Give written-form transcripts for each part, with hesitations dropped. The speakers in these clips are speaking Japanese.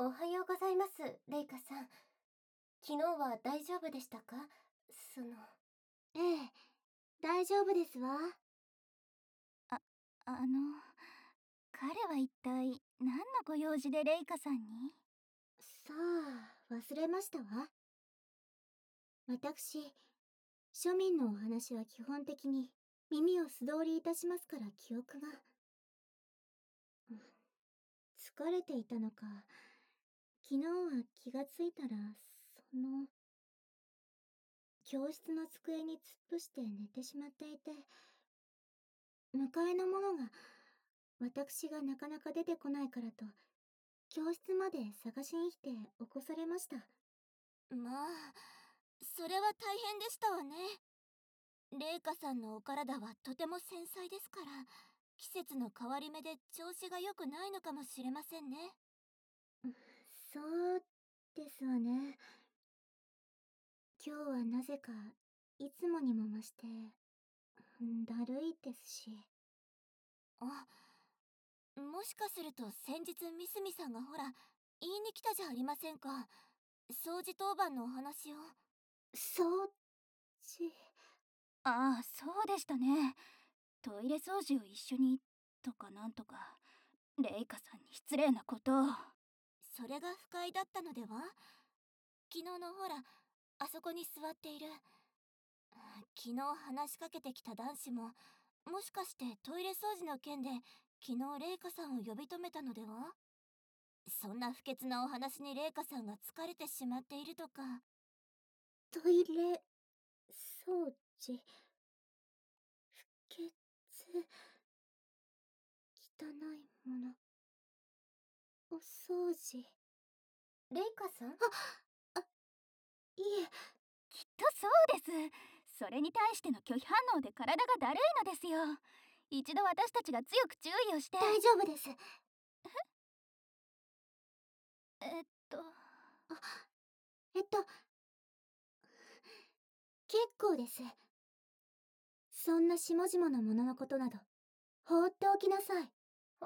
おはようございます、レイカさん。昨日は大丈夫でしたか？ ええ、大丈夫ですわ。 あ、あの、彼は一体何のご用事でレイカさんに？ さあ、忘れましたわ。私、庶民のお話は基本的に耳を素通りいたしますから記憶が。疲れていたのか、昨日は気がついたら、教室の机に突っ伏して寝てしまっていて、迎えの者が、私がなかなか出てこないからと、教室まで探しに来て起こされました。 まあ、それは大変でしたわね。レイカさんのお体はとても繊細ですから、季節の変わり目で調子が良くないのかもしれませんね。 そうですわね。今日はなぜか、いつもにも増して、だるいですし。 あ、もしかすると先日ミスミさんがほら、言いに来たじゃありませんか。掃除当番のお話を。 掃除。 ああ、そうでしたね。トイレ掃除を一緒に、とかなんとか。レイカさんに失礼なことを。それが不快だったのでは？昨日のほら、あそこに座っている。昨日話しかけてきた男子も、もしかしてトイレ掃除の件で昨日レイカさんを呼び止めたのでは？そんな不潔なお話にレイカさんが疲れてしまっているとか。 トイレ、掃除。不潔。汚いもの。お掃除。 レイカさん？ いえ。 きっとそうです。それに対しての拒否反応で体がだるいのですよ。一度私たちが強く注意をして。 大丈夫です。 えっとえっと、結構です。そんな下々のもののことなど、放っておきなさい。 はい。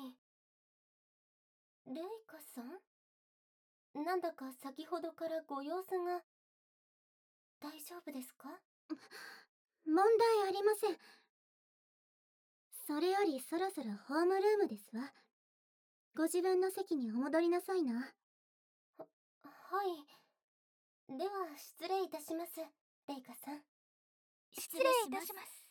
レイカさん？なんだか先ほどからご様子が。大丈夫ですか？ 問題ありません。それよりそろそろホームルームですわ。ご自分の席にお戻りなさいな。 はい。では、失礼いたします、レイカさん。 失礼いたします。